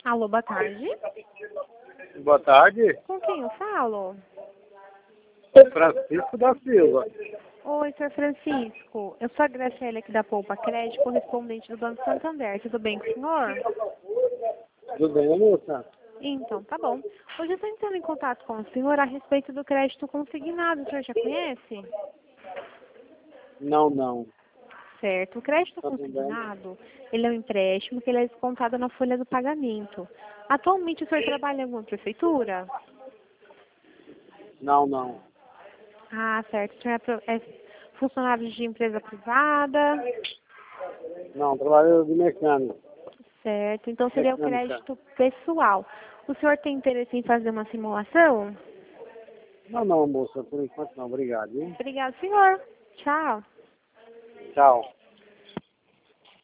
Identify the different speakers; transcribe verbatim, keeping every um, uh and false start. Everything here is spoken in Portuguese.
Speaker 1: Alô, boa tarde.
Speaker 2: Boa tarde.
Speaker 1: Com quem eu falo?
Speaker 2: Francisco da Silva.
Speaker 1: Oi, senhor Francisco. Eu sou a Graciela aqui da Poupa Crédito, correspondente do Banco Santander. Tudo bem com o senhor?
Speaker 2: Tudo bem, moça?
Speaker 1: Então, tá bom. Hoje eu estou entrando em contato com o senhor a respeito do crédito consignado. O senhor já conhece?
Speaker 2: Não, não.
Speaker 1: Certo. O crédito
Speaker 2: Tá tudo bem?
Speaker 1: consignado, ele é um empréstimo que ele é descontado na folha do pagamento. Atualmente o senhor trabalha em alguma prefeitura?
Speaker 2: Não, não.
Speaker 1: Ah, certo. O senhor é, pro- é funcionário de empresa privada?
Speaker 2: Não, trabalho de mecânico.
Speaker 1: Certo. Então seria o
Speaker 2: Mecânica.
Speaker 1: crédito pessoal. O senhor tem interesse em fazer uma simulação?
Speaker 2: Não, não, moça, por enquanto não. Obrigado, hein?
Speaker 1: Obrigado, senhor. Tchau.
Speaker 2: Tchau.